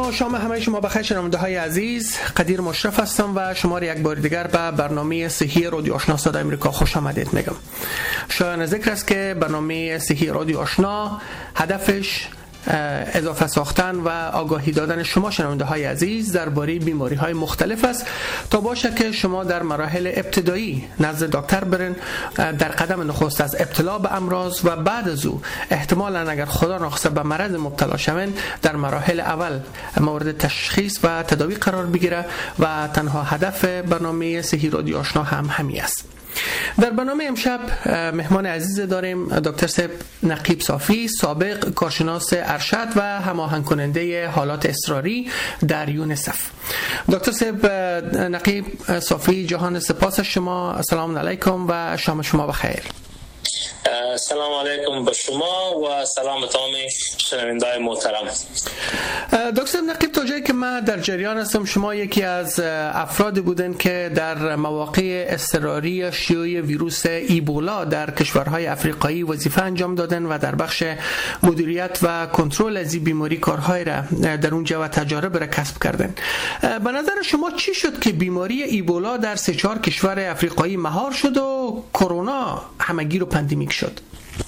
و شام همه شما بخیر. شنونده های عزیز، قدیر مشرف هستم و شما را یک بار دیگر به برنامه صحی رادیو آشنا صدای امریکا خوش آمدید میگم. شایان ذکر است که برنامه صحی رادیو آشنا هدفش اضافه ساختن و آگاهی دادن شما شنونده های عزیز درباره بیماری های مختلف است تا باشه که شما در مراحل ابتدایی نزد دکتر برین، در قدم نخست از ابتلا به امراض و بعد از او احتمالاً اگر خدا نخواسته به مرض مبتلا شوین در مراحل اول مورد تشخیص و تداوی قرار بگیره و تنها هدف برنامه صحی رادیو آشنا هم همین است. در برنامه امشب مهمان عزیز داریم دکتر صاحب نقیب صافی، سابق کارشناس ارشد و هماهنگ کننده حالات اضطراری در یونیسف. دکتر صاحب نقیب صافی، جهان سپاس شما. السلام علیکم و شام شما بخیر. سلام علیکم به شما و سلام تمام شنوندگان محترم. دکتر نقیب، تا جایی که من در جریان هستم شما یکی از افرادی بودن که در مواقع اضطراری شیوع ویروس ایبولا در کشورهای افریقایی وظیفه انجام دادن و در بخش مدیریت و کنترل از این بیماری کارهای را در اونجا و تجارب را کسب کردن. به نظر شما چی شد که بیماری ایبولا در 3-4 کشور افریقایی مهار شد و کرونا همگی رو پاندمیک شد؟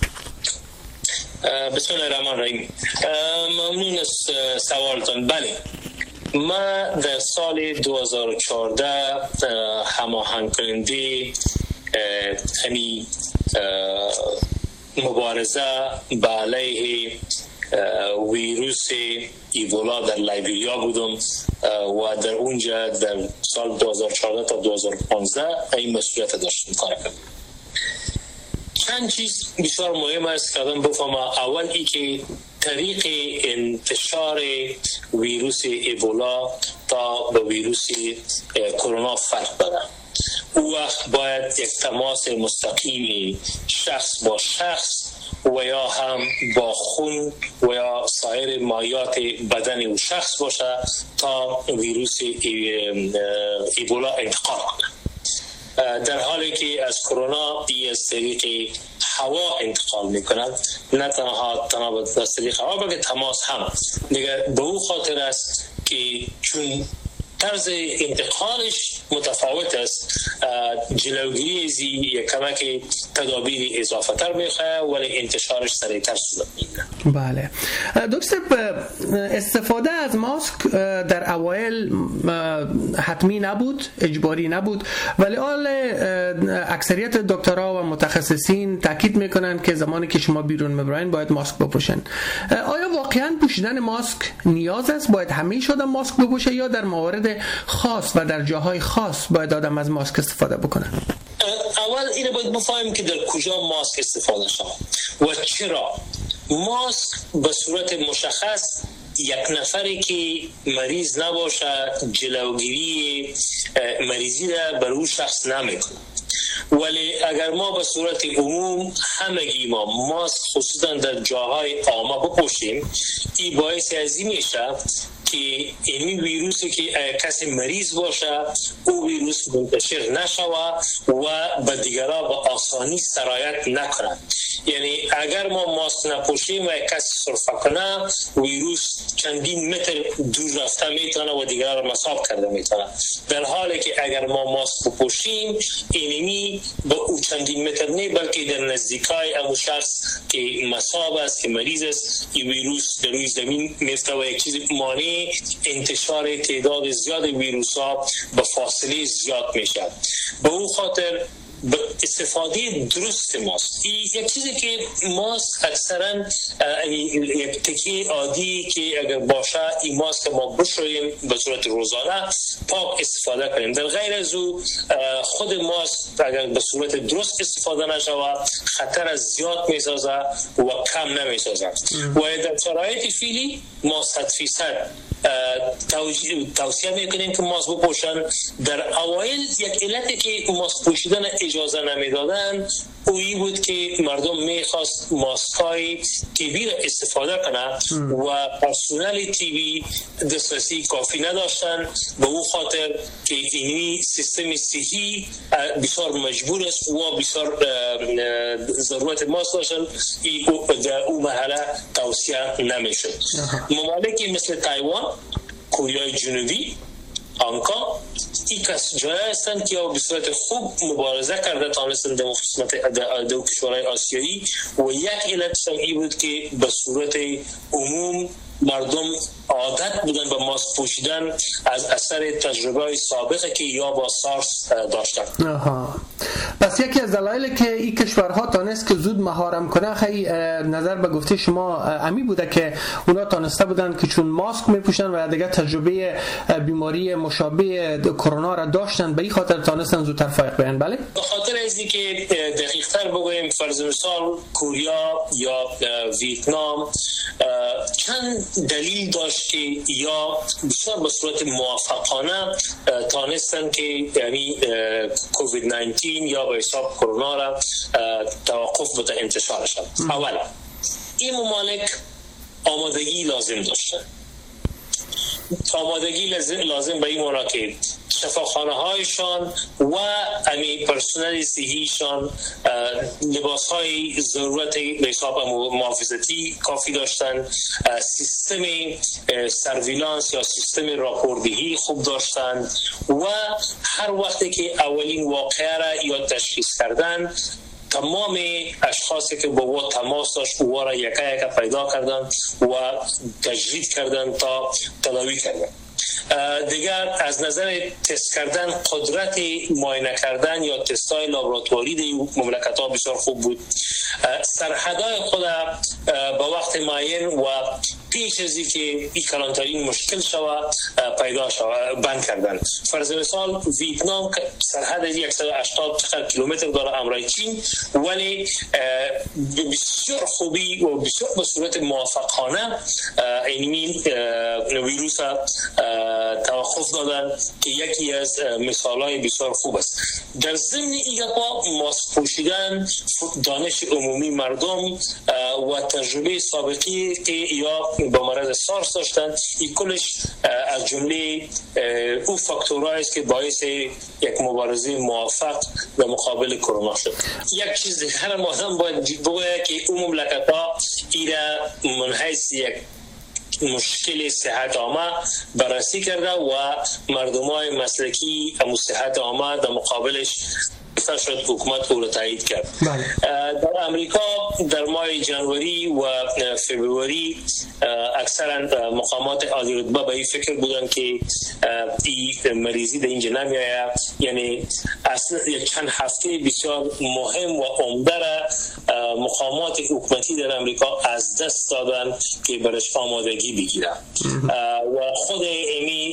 بسم الله الرحمن الرحیم. ممنون از سوالتون. بله، ما در سال 2014 هماهنگ کننده مبارزه به علیه ویروس ایبولا در لایبریا بودم و در اونجا در سال 2014 تا 2015 این مسئولیت داشتم کار کردم. چند چیز بسیار مهم است که آدم بفهمه. اول ای که طریق انتشار ویروس ایبولا تا به ویروس کرونا فرق داره. او وقت باید یک تماس مستقیم شخص با شخص و یا هم با خون و یا سایر مایات بدن او شخص باشه تا ویروس ایبولا انتقال کنه. در حالی که از کرونا از طریق هوا انتقال میکنند، نه تنها از طریق هوا بلکه تماس هم دیگه. به او خاطر است که چون طرز انتقالش متفاوت است، جلوگیری از یک کمک تدابیر اضافه تر میخواه ولی انتشارش سریعتر صورت میگیره. بله دکتر، استفاده از ماسک در اوایل حتمی نبود، اجباری نبود، ولی حال اکثریت دکترها و متخصصین تاکید میکنن که زمانی که شما بیرون میبرین باید ماسک بپوشن. آیا واقعا پوشیدن ماسک نیاز است؟ باید همیشه آدم ماسک بپوشه یا در موارد خاص و در جاهای خاص باید آدم از ماسک استفاده بکنه؟ اول اینو باید بفهمیم که در کجا ماسک استفاده شد و چرا. ماسک به صورت مشخص یک نفری که مریض نباشه جلوگیری مریضی را بر اون شخص نمیکنه، ولی اگر ما به صورت عموم همگی ما ماسک خصوصا در جاهای عامه بپوشیم، این باعث از این میشه که این ویروسی که کسی مریض باشه او ویروس منتشر نشوه و به دیگران به آسانی سرایت نکنه. یعنی اگر ما ماسک نپوشیم و کسی سرفه کنه، ویروس چندین متر دور رفته میتونه و دیگران را مصاب کرده میتونه، در حالی که اگر ما ماسک بپوشیم اینمی به او چندین متر نه بلکه در نزدیکای امو شخص که مصاب است، که مریض است، این ویروس در روی زمین میفته و یک چیز مانع انتشار تعداد زیاد ویروس ها به فاصله زیاد میشه. به اون خاطر استفاده درست ماسک، یک چیزی که ماسک اکثرا یک تکی عادی که اگر باشه این ماسک ما بشوییم به صورت روزانه پاک استفاده کنیم. در غیر از او خود ماسک اگر به صورت درست استفاده نشود خطر از زیاد میسازه و کم نمیسازه و در شرایط فعلی ما 100% توصیه میکنیم که ماسک بپوشن. در اوایل یک علتی که ماسک پوشیدن اجازه نمیدادن اویی بود که مردم میخواست ماسکای تیبی را استفاده کنه و پرسونل تیبی دسترسی کافی نداشتن. به او خاطر که اینی سیستم صحی بسیار مجبور است و بسیار ضرورت ماسک داشتن، در او مرحله توصیه نمیشد. ممالکی مثل تایوان کره جنوبی، آنکا، این جایی هستند که به صورت خوب مبارزه کرده تانستن در قسمت دو کشورهای آسیایی و یک علتش این بود که به صورت عموم مردم عادت بودن به ماسک پوشیدن از اثر تجربه سابقه که یا با سارس داشتن. پس یکی از دلایلی که این کشورها تانست که زود مهارم کنه خیلی نظر به گفته شما امی بوده که اونا تانسته بودن که چون ماسک میپوشن و دیگه تجربه بیماری مشابه کرونا را داشتن به این خاطر تانستن زودتر فائق بیان. بله، به خاطر ازی که دقیق‌تر بگویم فرض مثال کره یا ویتنام چند دلیل داشت که یا بسیار به صورت موافقانه تانستن که یعنی کووید 19 یا به حساب کرونا را توقف بده انتشارش. اولا این ممالک آمادگی لازم داشتن. آمادگی لازم به این معنی که شفاخانه هایشان و امی پرسنل صحیشان لباس های ضرورت به حساب محافظتی کافی داشتن، سیستم سرویلانس یا سیستم راپوردهی خوب داشتن و هر وقتی که اولین واقعه را یا تشخیص کردن تمام اشخاصی که با او تماس داشت او را یکا یکا پیدا کردن و تجرید کردن تا تداوی کردن. دیگر از نظر تست کردن قدرت معاینه کردن یا تستای لابراتواری در مملکت ها بسیار خوب بود. سرحدهای خود با وقت معین و پیش ازی که این کلانترین مشکل شود پیدا شود بند کردن. فرض مثال ویتنام سرحد 180 کیلومتر داره امرای چین، ولی بسیار خوبی و بسیار به صورت موافقانه این ویروس توقف دادن که یکی از مثالهای بسیار خوب است. در ضمن این با ماسک پوشیدن، دانش عمومی مردم و تجربه سابقی که یا با مرض سارس داشتن، این کلش از جمله او فاکتورهایی است که باعث یک مبارزه موفق در مقابل کرونا شد. یک چیز دیگر ما باید بگویم که اون مملکت‌ها ایرا منحیث یک مشکل صحت عامه بررسی کرده و مردمای مسلکی امو صحت عامه در مقابلش شد حکومت او را تایید کرد. در امریکا در ماه جنوری و فبروری اکثرا مقامات عالی رتبه به این فکر بودن که این مریضی در اینجا نمیآید، یعنی اصلا چند هفته بسیار مهم و عمده را مقامات حکومتی در امریکا از دست دادن که برش آمادگی بگیرن و خود امی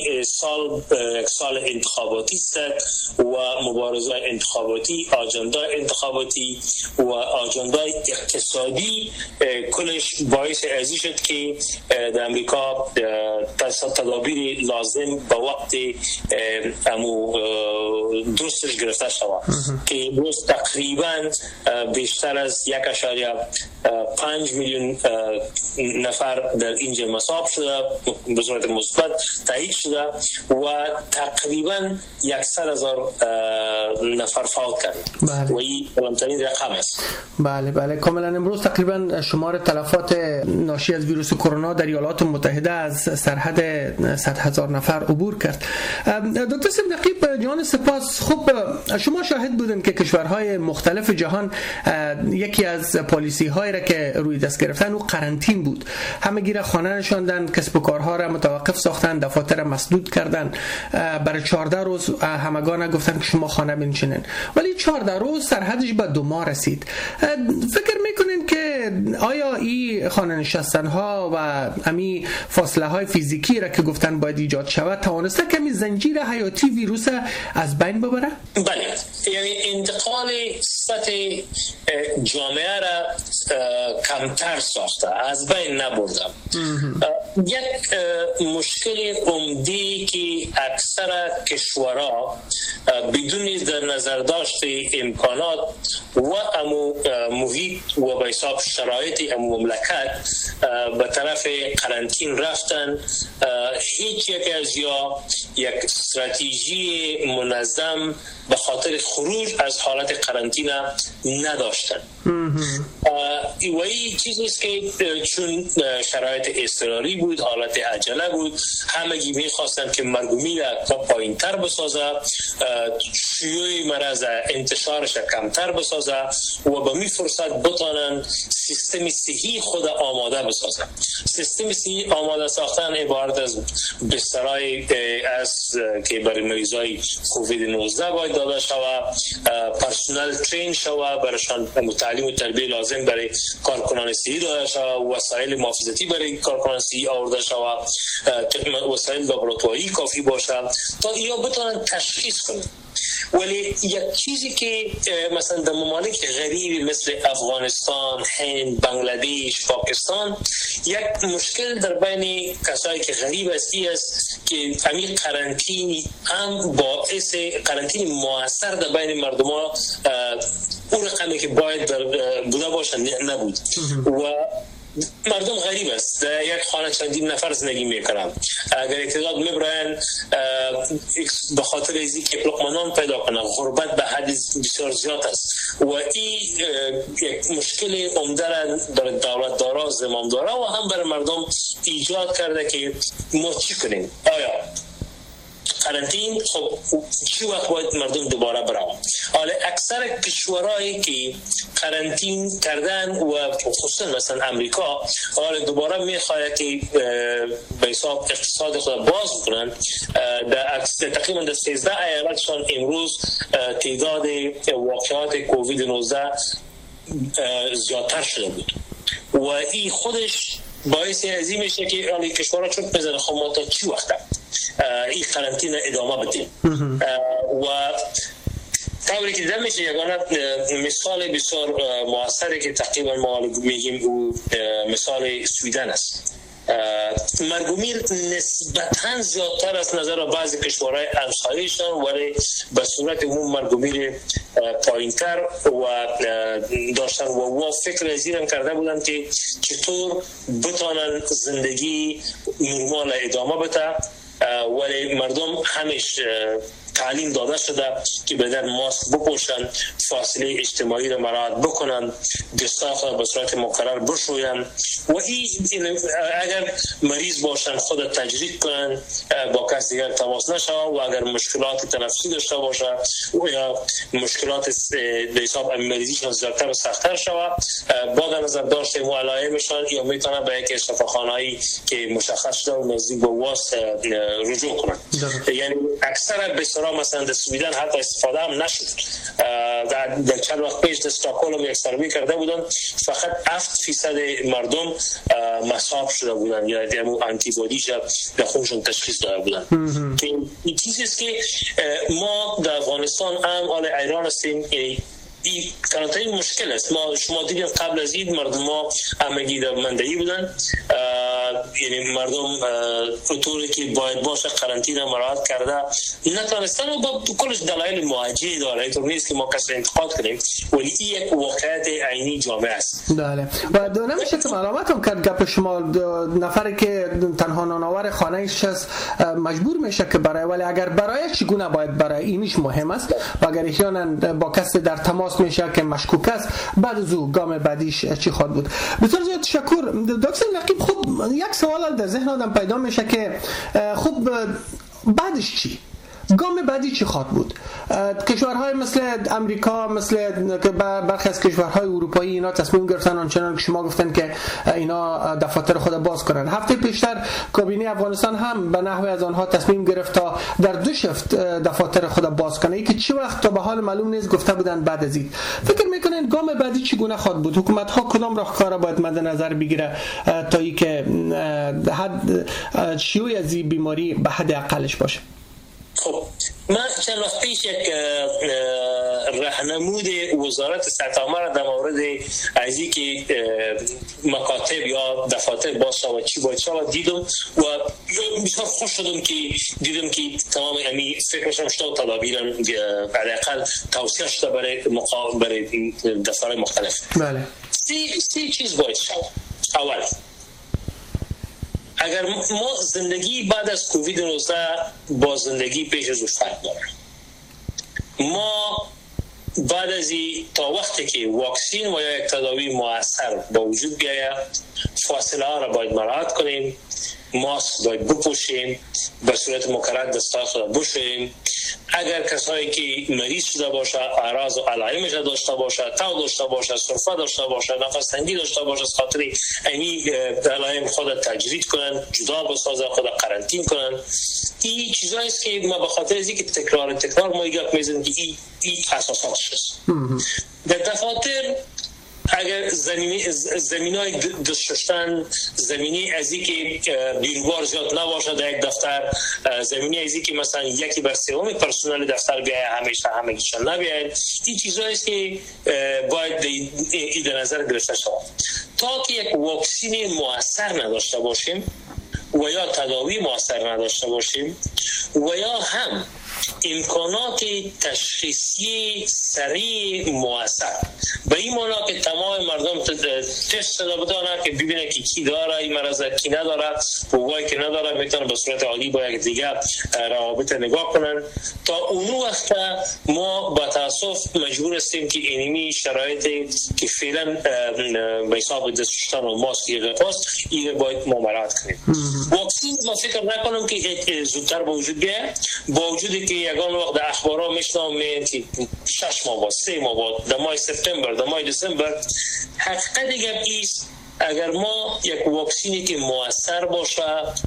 سال انتخاباتی است و مبارزه انتخاباتی، آجنده انتخاباتی و آجنده اقتصادی کلش باعث ازی شد که در امریکا تدابیر لازم با وقت درستش گرفته شود که امروز تقریبا بیشتر از 1.5 میلیون نفر در اینجا مصاب شده، به صورت مثبت تایید شده و تقریبا 100,000 نفر فوت کرد. و این کلانترین رقم است. بله کاملا. امروز تقریبا شمار تلفات ناشی از ویروس کرونا در ایالات متحده از سرحد 100,000 نفر عبور کرد. دکتر سید نقیب جان سپاس. خب شما شاهد بودن که کشورهای مختلف جهان یکی از پالیسی هایی را که روی دست گرفتن او قرنطین بود. همگی را خانه نشاندن، کسب و کارها را متوقف ساختن، دفاتر را مسدود کردن. برای 14 روز همگان گفتن که شما خانه بنشینن، ولی 14 روز سرحدش به 2 ماه رسید. فکر میکنین که آیا این خانه نشستن ها و امی فاصله های فیزیکی را که گفتن باید ایجاد شود توانسته کمی زنجیر حیاتی ویروس از بین ببره؟ بله، یعنی انتقال سطح جامعه را کمتر ساخته، از بین نبردم. یک مشکل عمده که اکثر کشورها بدون در نظر داشت امکانات و محیط و به حساب شرایط مملکت به طرف قرنطین رفتن، هیچ یک از یک استراتژی منظم به خاطر خروج از حالت قرنطینه نداشتن. و این چیزی است که چون شرایط اضطراری بود، حالت عجله بود، همگی میخواستن که مرگومی را پایین تر بسازه، شیوع مرض انتشارش کمتر بسازه و به می فرصت بتانن سیستم صحی خود آماده بسازن. سیستم صحی آماده ساختن عبارت از بسترهای از که برای مریضای کووید 19 باید داده شود، پرسونل ترین شود، برایشان تعلیم و تربیه لازم برای کارکنان صحی داده شود، وسایل محافظتی برای کارکنان صحی آورده شود، وسایل لابراتواری کافی باشه تا یا بتونن تشخیص کنن. ولی یک چیزی که مثلا در ممالک غریبی مثل افغانستان، هند، بنگلادش، پاکستان یک مشکل در بین کسایی که غریب هستی است که همین قرنطینی هم باعث قرنطینی موثر در بین مردم ها اون رقمی که باید بوده باشن نبود و مردم غریب است. در یک خانه چندین نفر زندگی میکنن. اگر اقتصاد میبرن به خاطر ازی که لقمه پیدا کنن، غربت به حد بسیار زیاد است و این یک مشکل عمده برای دولت دارا، زمام دارا و هم برای مردم ایجاد کرده که ما چی کنیم. آیا قرنطین خب چی وقت باید مردم دوباره برن؟ حالا اکثر کشورهایی که قرنطین کردن و خصوصا مثلا امریکا حالا دوباره میخواد که به حساب اقتصاد خود باز کنن، در تقریبا در 13 ایالتشان امروز تعداد واقعات کووید 19 زیادتر شده بود و این خودش باعث عظیم میشه که حالا کشورها چون میزنه خب ما تا چی وقت این قرنطینه ادامه بدیم و طوری که دیده میشه. یگانه مثال بسیار موثری که تقریبا ما میگیم او مثال سویدن است. مرگومی نسبتاً زیادتر از نظر بعضی کشورهای همسایه‌شان ولی به صورت عموم مرگومی پایین‌تر و داشتن و فکر ازیرم کرده بودن که چطور بتانن زندگی نرمال ادامه بده ولی مردم همیشه تعلیم داده شده که بدن ماسک بپوشن، فاصله اجتماعی را مراعات بکنن، دستای خود به صورت مکرر بشوین و این اگر مریض باشن خود تجرید کنن، با کسی دیگر تماس نشون و اگر مشکلات تنفسی داشته باشه و یا مشکلات به حساب مریضیشون زیادتر و سخت‌تر شود با در نظر داشته علائمشان یا میتونه به یک شفاخانه‌ای که مشخص شده و نزدیک به واس رجوع کنن. یعنی اکثر بسیار مثلا در سویدن حتی استفاده هم نشد. در چند وقت پیش در استکهلم یک سروی کرده بودن، فقط 7% مردم مصاب شده بودن یا دیمو آنتی بادیش در خونشون تشخیص داده بودن. که این چیزی است که ما در افغانستان هم حال ایران هستیم. این قرنطینه مشکل است. شما دیدید قبل از این مردم ها همگی در ماندگی بودن، یعنی مردم اونطوری که باید باشه قرنطینه مراعات کرده نتونستن و با کلش دلایل موجهی داره. اینطور نیست که ما کسی انتقاد کنیم ولی این یک واقعیت عینی جامعه است. بله و نمیشه که ملامتم کرد گپ شما. نفری که تنها نانآور خانه‌اش است مجبور میشه که برای، ولی اگر برای چگونه باید برای اینش مهم است و اگر احیانا با کسی در تماس میشه که مشکوک است بعد از او گام بعدیش چی خواهد بود. بسیار زیاد تشکر دکتر نقیب. خب یک سوال در ذهن آدم پیدا میشه که خب بعدش چی؟ گام بعدی چی خواهد بود؟ کشورهای مثل امریکا، مثل برخی از کشورهای اروپایی اینا تصمیم گرفتن آنچنان که شما گفتن که اینا دفاتر خود باز کنن. هفته پیشتر کابینه افغانستان هم به نحوی از آنها تصمیم گرفت تا در 2 شفت دفاتر خود باز کنه. یکی چی وقت تا به حال معلوم نیست، گفته بودن بعد از این. فکر میکنین گام بعدی چگونه خواهد بود؟ حکومت ها کدام راهکارا باید مد نظر بگیره تا اینکه حد شیوع از این بیماری به حد اقلش باشه؟ خب من چند وقت پیش یک راهنمود وزارت صحت عامه را در مورد ازی که مکاتب یا دفاتر باز شود چی باید شود دیدم و بسیار خوش شدم که دیدم که تمام امی فکرشم شده و تدابیرم حداقل توصیه شده برای دفترهای مختلف. بله. سی چیز باید شود. اول اگر ما زندگی بعد از کووید 19 با زندگی پیش از فرق داره، ما بعد از تا وقتی که واکسین و یا یک تداوی مؤثر با وجود بیاید فاصله ها را باید مراعات کنیم، ماسک باید بپوشیم، به صورت مکرر دستای خود بشوییم. اگر کسایی که مریض شده باشه اعراض و علائمش داشته باشه، تب داشته باشه، سرفه داشته باشه، نفس تنگی داشته باشه، از خاطر این علائم خود تجرید کنن، جدا بسازن، خود قرنطین کنن. این چیزایی است که ما به خاطر اینکه تکرار ما گپ میزنیم که این اساساتش است. در دفاتر اگر زمینای دست شستن، زمینی از اینکه بیروبار زیاد نباشه در یک دفتر، زمینی از اینکه مثلا یکی بر سوم پرسنل دفتر بیاید همیشه همگیشان نبیاید، این چیزایی است که باید در نظر گرفته شود. تا که یک واکسین مؤثر نداشته باشیم و یا تداوی مؤثر نداشته باشیم و یا هم امکانات تشخیصی سریع مؤثر، به این معنی که تمام مردم تست بدانند که ببینه که کی داره این مرض، کی نداره، وای که نداره میتونه به صورت عالی با یک دیگه روابط نگاه کنن. تا اون وقت ما با تاسف مجبور هستیم که اینمی شرایطی که فعلا به حساب دست شستن و ماسک غیرپاس این باید مراعات کنیم. واکسین ما فکر نکنم که زودتر به وجود بیاد، با وجودی که یگان وقت در اخبارها میشنویم که 6 ماه بعد، 3 ماه بعد، در ماه سپتامبر، در ماه دسامبر. حقیقت گپ ایست اگر ما یک واکسینی که مؤثر باشه،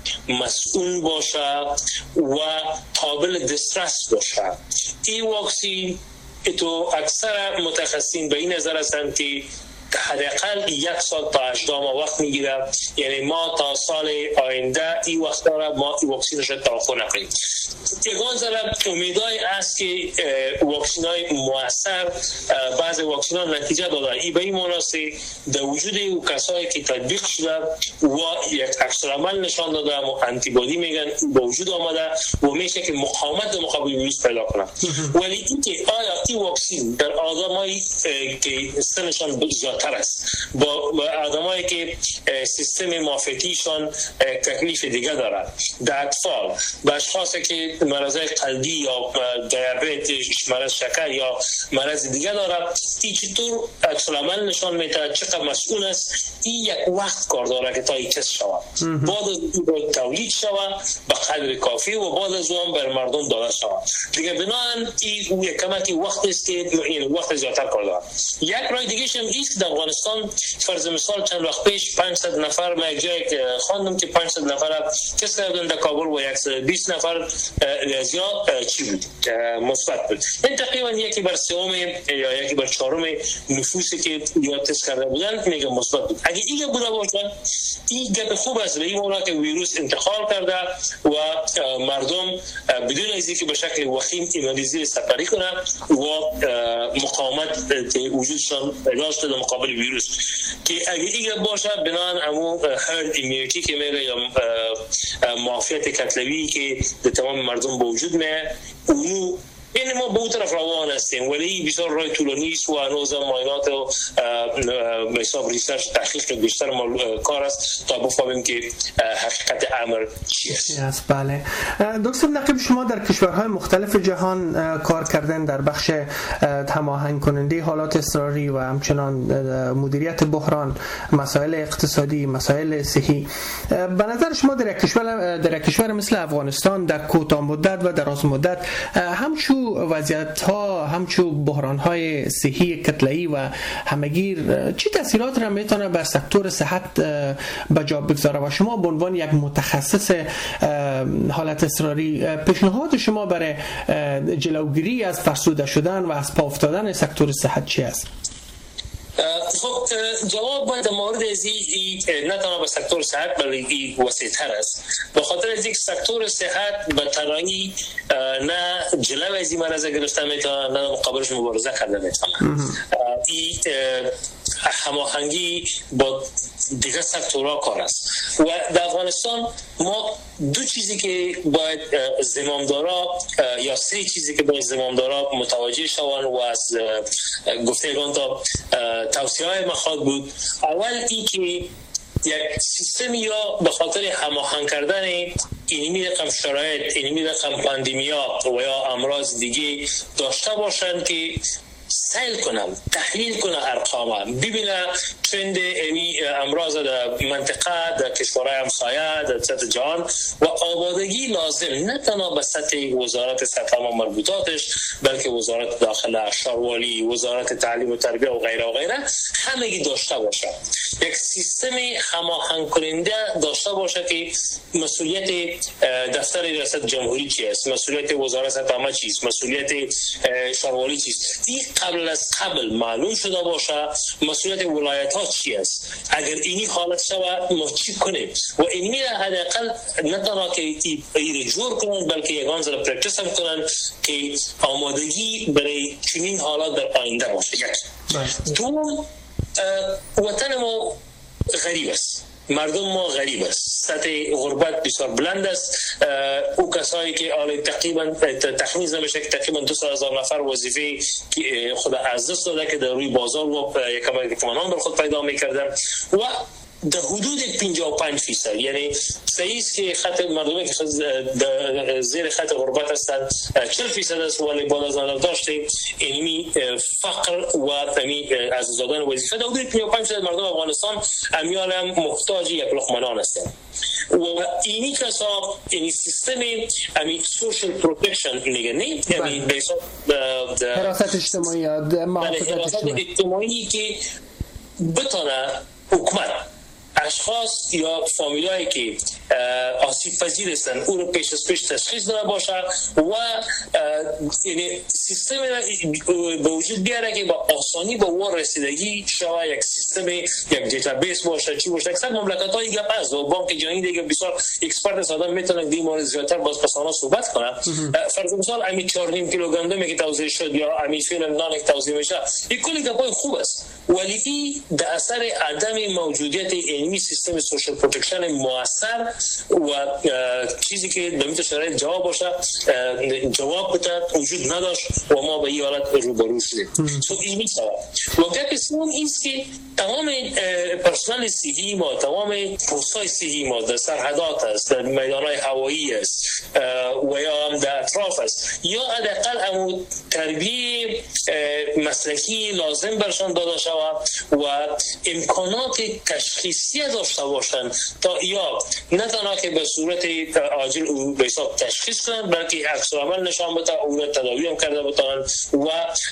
مسئول باشه و قابل دسترس باشه، این واکسین تو اکثر متخصصین به این نظر هستند که حداقل 1 سال تا 18 ماه وقت میگیره، یعنی ما تا سال آینده این وقت را ما این واکسینش را توقع نکنیم. یگان ذره امیدای است که واکسینای مؤثر، بعض واکسینا نتیجه داده. این به این مناسبت در وجود کسایی که تطبیق شده و یک عکس العمل نشان داده و آنتیبادی میگن با وجود آمده و میشه که مقاومت مقابل ویروس پیدا کنه. ولی اینکه آیا این واکسین در آدمایی که سنشان زیادتر است، با آدمایی که سیستم معافیتیشان تکلیف دیگه داره، در اطفال، با اشخاصی که مرض قلبی یا دیابت، مرض شکر یا مرض دیگه داره، این چطور عکس العمل نشان میده، چقدر مسئول است. این یک وقت کار داره که تا این تست شود، بعد از این تولید شود به قدر کافی و بعد از اون بر مردم داده شود. دیگه بنابراین این یک کمکی وقت است که این وقت زیادتر کار داره. یک راه دیگه هم است در افغانستان، فرض مثال چند وقت پیش 500 نفر ما یک جای خواندم که 500 نفر تست کردن در کابل و 120 نفر زیاد چی بود؟ مثبت بود. این تقریبا یکی بر سوم یا یکی بر چهارم نفوسی که یا تست کرده بودن میگه مثبت بود. اگه این بوده باشه این گپ خوب است، به این معنی که ویروس انتقال کرده و مردم بدون از اینکه به شکل وخیم ایمنیزی سپری کنه و مقاومت وجودشان علاج در مقابل ویروس، که اگه این باشه بنان همون هرد ایمیونیتی که میگه یا معافیت کتلوی که در تمام مردم به وجود میاد، اونو این ما به اون طرف روان هستیم. ولی بسیار راه طولانی است و هنوز معاینات و به حساب ریسرچ تحقیق بیشتر کار است تا بفهمیم که حقیقت امر چی است. بله دکتر نقیب، شما در کشورهای مختلف جهان کار کردن در بخش هماهنگ کننده حالات اضطراری و همچنان مدیریت بحران، مسائل اقتصادی، مسائل صحی. به نظر شما در کشور مثل افغانستان در کوتاه مدت و دراز مدت همچون وضعیت ها، همچون بحران های صحی کتله‌ای و همگیر چه تاثیرات را میتونه بر سکتور صحت به جا بگذاره و شما به عنوان یک متخصص حالت اضطراری پیشنهاد شما برای جلوگیری از فرسوده شدن و از پا افتادن سکتور صحت چی است؟ خب جواب باید در مورد از این نه تنها به سکتور صحت بلکه وسیع‌تر است، به خاطر از اینکه سکتور صحت به تنهایی نه جلو از این مرض گرفته میتونه نه مقابلش مبارزه کرده میتونه. این هماهنگی با دیگر سکتورها کار است و در افغانستان ما دو چیزی که باید زمامدارا یا سه چیزی که باید زمامدارا متوجه شوند و از گفتگان تا توصیه‌های مخاط بود. اول این که یک سیستم یا به خاطر هماهنگ کردن اینمی رقم شرایط، اینمی رقم پاندیمیا و یا امراض دیگه داشته باشند که سیل کنم، تحلیل کنه ارقام، ببینه ترند امراض در منطقه، در کشورهای همسایه، در سطح جهان و آمادگی لازم نه تنها به سطح وزارت سطح مربوطاتش بلکه وزارت داخله، شاروالی، وزارت تعلیم و تربیه و غیره و غیره همگی داشته باشه. یک سیستم هماهنگ کننده داشته باشه که مسئولیت دفتر ریاست جمهوری چی است، مسئولیت وزارت سطح عامه چیست، مسئولیت شاروالی چیست. این قبل از قبل معلوم شده باشه مسئولیت ولایت ها چی است. اگر اینی حالت شود ما چی کنیم و اینی حداقل نه تنها که ایره جور کنن بلکه یگان زر پرکتیس هم کنن که آمادگی برای چنین حالات در آینده باشه. یک دوم، وطن ما غریب است، مردم ما غریب است، سطح غربت بسیار بلند است. او کسایی که تقریبا تخمین نمیشه که تقریبا 200,000 نفر وظیفه خود از دست داده که در روی بازار و یکم بر خود پیدا میکردن و در حدود 55%، یعنی صحیح که خط مردمی که زیر خط غربت هستند 40% است، ولی بالا از آن داشته علمی فقر و از زدن وظیفه در حدود 55% مردم افغانستان امیال هم محتاج یک لقمه نان هستند و اینی کسا این سیستم سوشال پروتکشن میگه نه، یعنی به حساب حراست اجتماعی حراست اجتماعی که بتونه حکومت اشخاص یا فامیلایی که آسیب پذیر هستن او رو پیش از پیش تشخیص داده باشه و یعنی سیستم به وجود بیاره که با آسانی به اون رسیدگی شوه. یک سیستم، یک دیتابیس باشه، چی باشه. اکثر مملکت‌های گپ است و بانک جهانی دیگه بسیار اکسپرت آدم میتونن این مورد زیادتر باز پسانا صحبت کنه. فرض مثال 4.5 کیلو گندمی که توزیع شد یا فیلم نان که توزیع میشه این کلی گپای خوب است، ولی این در اثر عدم موجودیت علمی سیستم سوشال پروتکشن موثر و چیزی که در این شرایط جواب باشه جواب بده وجود نداشت و ما به این حالت روبرو شدیم. این سوال و گپ سوم اینست که تمام پرسنل صحی ما، تمام پست‌های صحی ما در سرحدات است، در میدان‌های هوایی است و یا هم در اطراف است، یا حداقل همون تربیه مسلکی لازم برشان داده شود و امکانات تشخیصی داشته باشند تا یا نه تنها که به صورت عاجل او به حساب تشخیص کنند بلکه عکس‌العمل نشان بده، او را تداوی هم کرده بتوانند و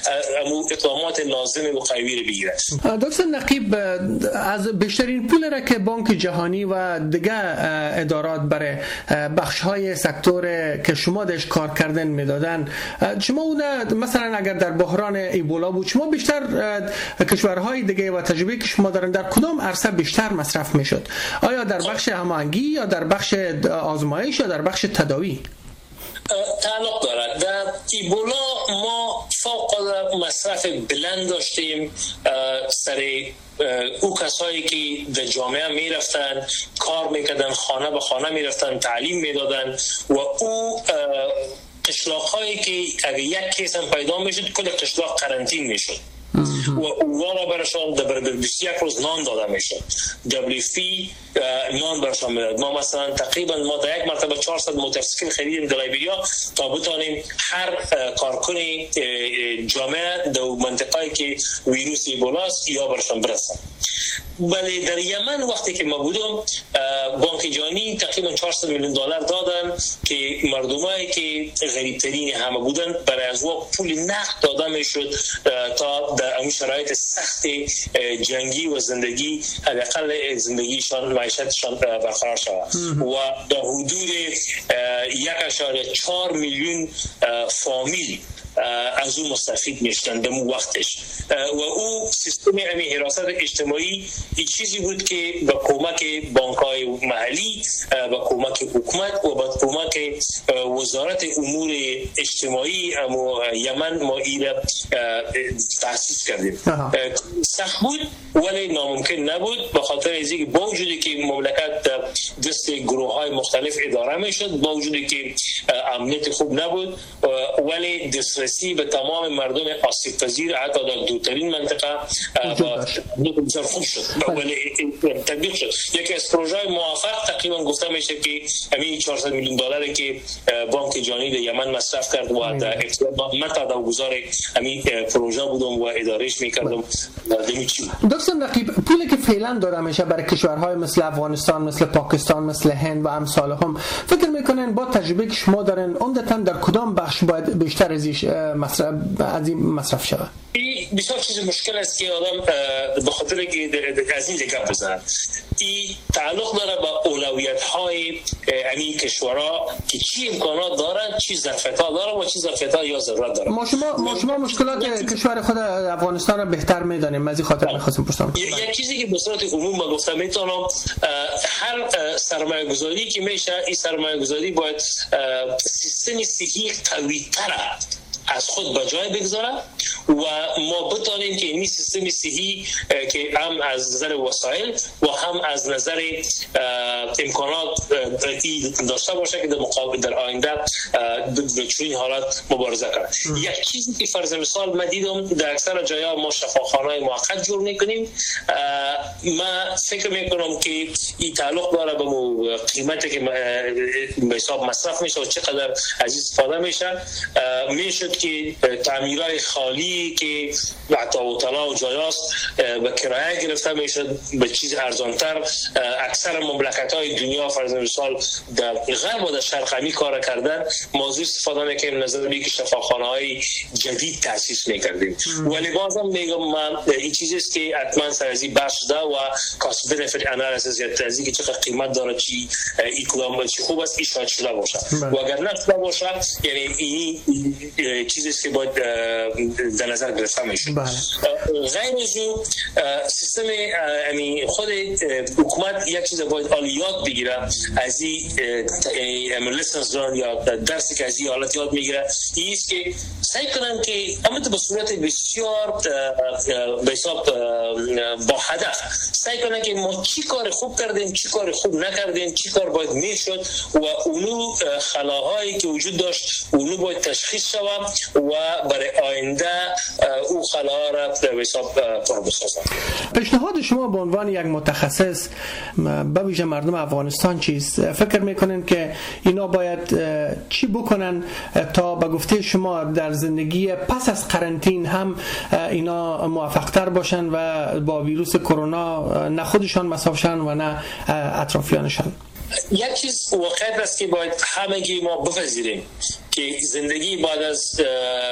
اقدامات لازم مقوی بگیرند. دکتر نقیب، از بیشترین پول را که بانک جهانی و دیگه ادارات برای بخش‌های سکتور که شما درش کار کردن میدادن، شما اون مثلا اگر در بحران ایبولا بود شما بیشتر کشورهای دیگه و تجربه که شما دارن در کدام عرصه بیشتر مصرف میشد؟ آیا در بخش هماهنگی یا در بخش آزمایش یا در بخش تداوی؟ تعلق دارد. در ایبولا ما فوق مصرف بلند داشتیم سر او کسایی که در جامعه می رفتن کار میکردن، خانه به خانه می رفتن، تعلیم میدادن و او قشلاق‌هایی که اگر یک کیس هم پیدا میشد کل قشلاق قرنطین میشد و اونا را برشان در 21 روز نان داده میشد. WFP نان برشان میداد. ما مثلا تقریبا ما در یک مرتبه 400 موتورسیکل خریدیم در لیبریا تا بتانیم هر کارکن جامعه در منطقه‌ای که ویروس ایبولا است یا برشان برسن. ولی در یمن وقتی که ما بودم بانک جهانی تقریبا 400 میلیون دلار دادن که مردمایی که غریب‌ترین همه بودن برای از او پول نقد داده میشد تا در اون شرایط سخت جنگی و زندگی حداقل زندگیشان معیشتشان برقرار شود و در حدود 1.4 میلیون فامیل از اون مستفید میشدن در وقتش و او سیستم حراست اجتماعی این چیزی بود که با کمک بانک‌های محلی، با کمک حکومت و با کمک وزارت امور اجتماعی یمن ما این تأسیس کردیم. سخت بود ولی ناممکن نبود به خاطر از اینکه با وجودی که مملکت دست گروه‌های مختلف اداره میشد، با وجودی که امنیت خوب نبود ولی دسترسی به تمام مردم آسیب پذیر حتی در دورترین منطقه بسیار خوب شد ولی تطبیق شد. یکی از پروژه‌های موفق تقریبا گفته میشه که همین 400 میلیون دلاری که بانک جهانی در یمن مصرف کرد و در اقتصاد من تا گزار همین پروژه بودم و ادارهش میکردم. دکتر نقیب، پولی که فعلا داره میشه برای کشورهای مثل افغانستان، مثل پاکستان، مثل هند و امثال هم، فکر میکنن با تجربه که شما دارن عمدتاً در کدام بخش باید بیشتر از این مصرف شود؟ بسیار چیز مشکل است که آدم به خاطر که از این دیگه بزنن این تعلق داره با اولویت‌های همین کشورها که چی امکانات دارن، چی ظرفیت‌ها دارن و چی ظرفیت‌ها یا ضرورت دارن. ما شما مشکلات کشور خود افغانستان را بهتر می‌دانیم. از این خاطر می‌خواستم پرسیدم. یک چیزی که به صورت عموم ما گفتم میتونم هر سرمایه‌گذاری که میشه این سرمایه‌گذاری باید سیستم صحی قوی‌تر از خود به جای بگذاره و ما بتانیم که این سیستم صحی که هم از نظر وسایل و هم از نظر امکانات داشته باشه که در مقابل در آینده به چنین حالت مبارزه کنه. یک چیزی که فرض مثال من دیدم در اکثر جاها ما شفاخانه‌های موقت جور میکنیم. من فکر میکنم که این تعلق داره به قیمتی که به حساب مصرف میشه و چقدر از استفاده میشه که تعمیرهای خالی که حتی هتل‌ها و جایاست به کرایه گرفته میشه به چیز ارزانتر. اکثر مملکت‌های دنیا فرض مثال در غرب و در شرق همی کار کردن موضوع استفاده میکنیم نظر به که شفاخانه‌های جدید تأسیس میکردیم. ولی بازم میگم من این چیزی است که حتما سر از این بحث شده و کاست بنفیت انالیسیس یا تحلیل که چقدر قیمت داره چی این کدام چی خوب است این شاید شده باشه و اگر نشده باشه یعنی این چیزی است که باید در نظر گرفته میشه. غیر از اون سیستم خود حکومت یک چیز باید یاد بگیره از این لیسنس لرن یا درسی که از این حالت یاد میگیره این است که سعی کنن که اما به صورت بسیار به حساب با هدف سعی کنن که ما چی کار خوب کردیم چی کار خوب نکردیم چی کار باید میشد و اونو خلاهایی که وجود داشت اونو باید تشخیص شود و برای آینده او خلاها را به حساب پر بسازن. پیشنهاد شما به عنوان یک متخصص به ویژه مردم افغانستان چیست؟ فکر میکنن که اینا باید چی بکنن تا به گفته شما در زندگی پس از قرنطین هم اینا موفق‌تر باشن و با ویروس کرونا نه خودشان مصاب شن و نه اطرافیانشان؟ یک چیز واقعیت است که باید همگی ما بپذیریم که زندگی بعد از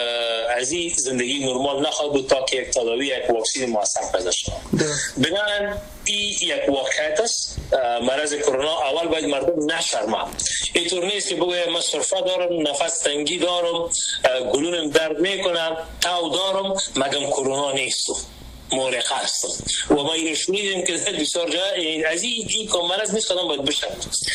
این زندگی نرمال نخواهد بود تا که یک تداوی یک واکسین موثر پیدا شود. بنابراین این یک واقعیت است. مرض کرونا اول باید مردم نشرمه. اینطور نیست که بگویم من سرفه دارم، نفس تنگی دارم، گلونم درد میکنم، تاو دارم، مگم کرونا نیست مورخ هستم و ما این شنیدیم که بسیار جا از این مرض نیست قدم باید بشن.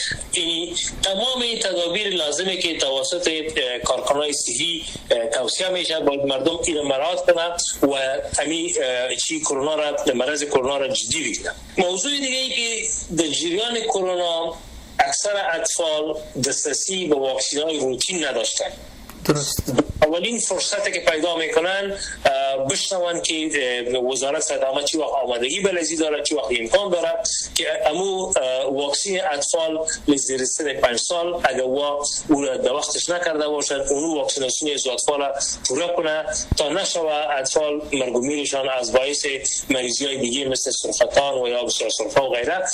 تمام تدابیر لازمه که توسط کارکنان صحی توصیه میشه باید مردم این مراعات کنن و همین کرونا را مرض کرونا را جدی بگیرن. موضوع دیگه ای که در جریان کرونا اکثر اطفال دسترسی به واکسین‌های روتین نداشتن. درست. اولین فرصتی که پیدا میکنن بشنون که وزارت صحت عامه چی وقت آمادگی بلزی داره چی وقت امکان داره که امو واکسین اطفال زیر سن 5 سال اگر او در وقتش نکرده باشن اونو واکسیناسیون از اطفال پورا کنه تا نشوه اطفال مرگ و میرشان از باعث مریضی‌های دیگه مثل سرطان و یا بسیار سرفه و غیره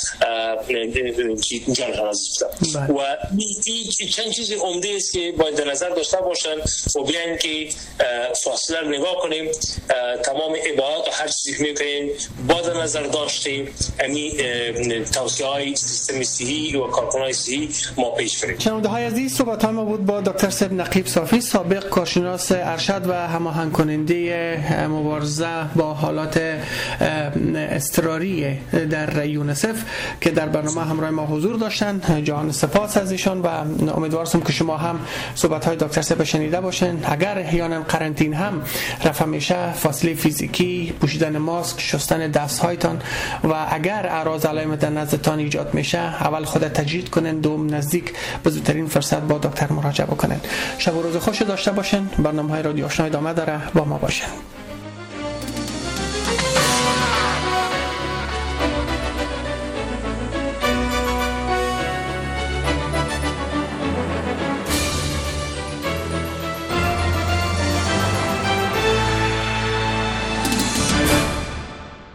جانشان از افتاد. و این چند چیز عمده است که باید در نظر داشته باشن و بیاین که فاصله رو نگاه کنیم تمام ابعاد و هر چیزی میکنیم با در نظر داشتیم همین توصیه های سیستم صحی و کارکنان صحی ما پیش بریم. شنونده های عزیز صحبت ما بود با دکتر صاحب نقیب صافی سابق کارشناس ارشد و هماهنگ کننده مبارزه با حالات اضطراری در یونیسف که در برنامه همراه ما حضور داشتن. جان سپاس از ایشان و امیدوارم که شما هم صحبت های دکتر صاحب شنیده باشین. اگر احیانا قرنطین هم رفع میشه فاصله فیزیکی، پوشیدن ماسک، شستن دستهایتان و اگر اعراض علائم در نزدتان ایجاد میشه اول خود تجدید کنین، دوم نزدیک به زودترین فرصت با دکتر مراجعه بکنین. شب و روز خوش داشته باشین. برنامه‌های رادیو آشنا ادامه داره. با ما باشین.